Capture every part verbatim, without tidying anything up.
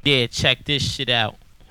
Yeah, check this shit out.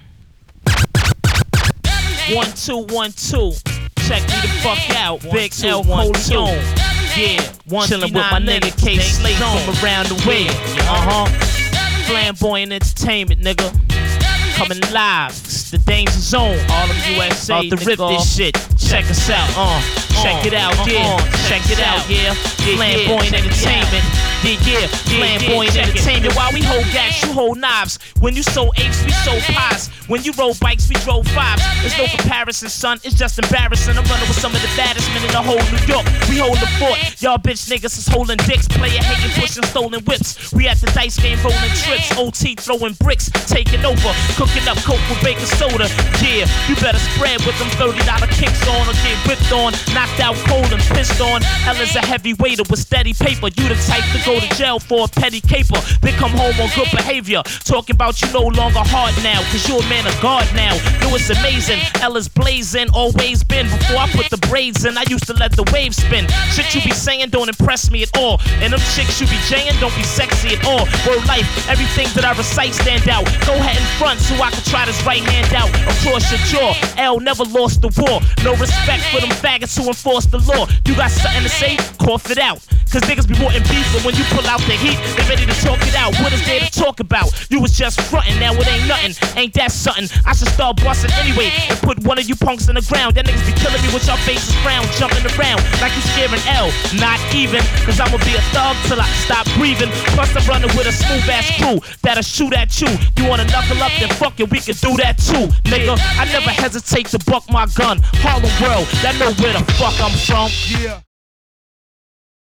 One, two, one, two. Check me the fuck out. One, Big two, L one, Coleon. Yeah, chillin' with my nigga K Slate from around the way. Uh huh. Flamboyant entertainment, nigga. Coming live. It's the Danger Zone. All of U S A. About to rip this shit. Check us out. Uh, check it out. Yeah. Check it out. Yeah. Flamboyant entertainment. Yeah, yeah, flamboyant yeah, entertainment. While we hold gas, you hold knives. When you sold apes, we sold pies. When you rode bikes, we drove fives. There's no comparison, son. It's just embarrassing. I'm running with some of the baddest men in the whole New York. We hold the fort. Y'all bitch niggas is holding dicks. Player hating, pushing stolen whips. We at the dice game rolling trips. O T throwing bricks, taking over. Cooking up coke with baking soda. Yeah, you better spread with them thirty dollar kicks on or get whipped on. Knocked out cold and pissed on. Hell is a heavyweighter with steady paper. You the type to go to jail for a petty caper, then come home on good behavior. Talking about you no longer hard now, cause you a man of God now. Yo, it's amazing, Ella's blazing, always been. Before I put the braids in, I used to let the waves spin. Shit you be saying don't impress me at all. And them chicks you be jaying don't be sexy at all. Word life, everything that I recite stand out. Go ahead in front so I can try this right hand out across your jaw. L never lost the war. No respect for them faggots who enforce the law. You got something to say? Cough it out. Cause niggas be wanting beef, but when you pull out the heat, they ready to talk it out. What is there to talk about? You was just frontin', now it ain't nothing. Ain't that something? I should start bustin' anyway and put one of you punks in the ground. That niggas be killing me with your faces round, jumping around like you scaring L. Not even, cause I'ma be a thug till I stop breathing. Plus I'm running with a smooth ass crew that'll shoot at you. You wanna knuckle up, then fuck it, we can do that too. Nigga, I never hesitate to buck my gun. Harlem World, that know where the fuck I'm from. Yeah.